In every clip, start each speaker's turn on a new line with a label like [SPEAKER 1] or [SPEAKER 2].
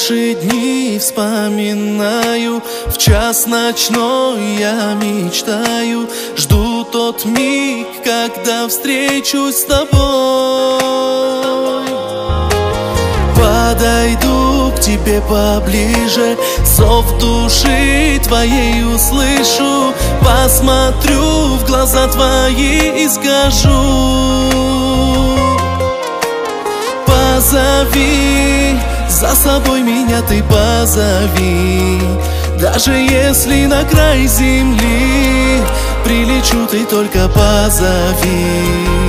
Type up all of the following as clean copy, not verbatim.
[SPEAKER 1] наши дни вспоминаю, в час ночной я мечтаю, жду тот миг, когда встречусь с тобой. Подойду к тебе поближе, зов души твоей услышу, посмотрю в глаза твои и скажу: позови, за собой меня ты позови. Даже если на край земли прилечу, ты только позови.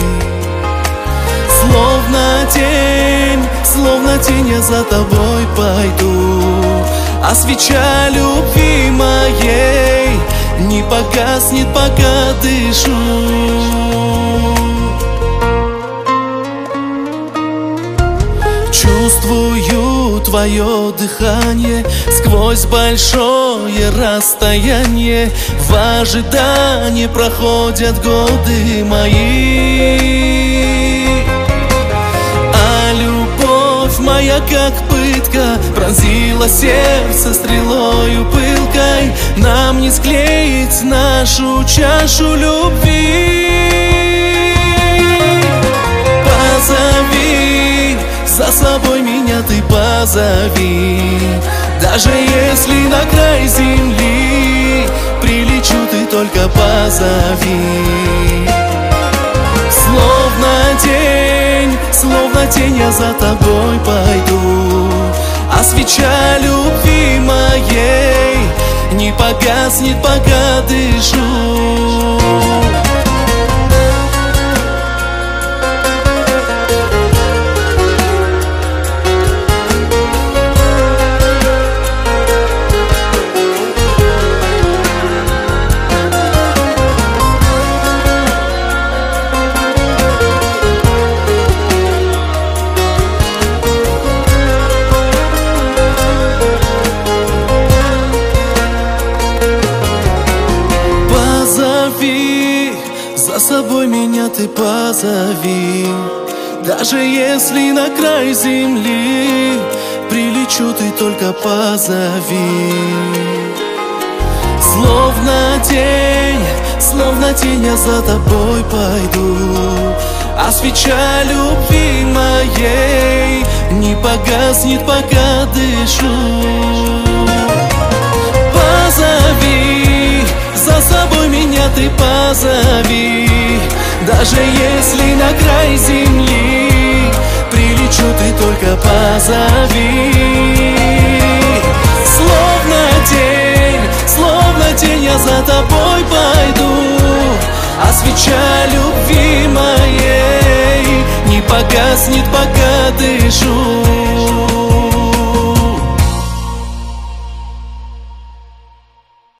[SPEAKER 1] Словно тень я за тобой пойду, а свеча любви моей не погаснет, пока дышу. Чувствую твое дыхание сквозь большое расстояние, в ожидании проходят годы мои. А любовь моя, как пытка, пронзила сердце стрелою пылкой. Нам не склеить нашу чашу любви. Позови, за собой меня ты позови. Даже если на край земли прилечу, ты только позови. Словно тень я за тобой пойду, а свеча любви моей не погаснет, пока дышу. За собой меня ты позови. Даже если на край земли прилечу, ты только позови. Словно тень я за тобой пойду, а свеча любви моей не погаснет, пока дышу. Позови, за собой меня ты позови. Даже если на край земли прилечу, ты только позови. Словно тень я за тобой пойду, а свеча любви моей не погаснет, пока дышу.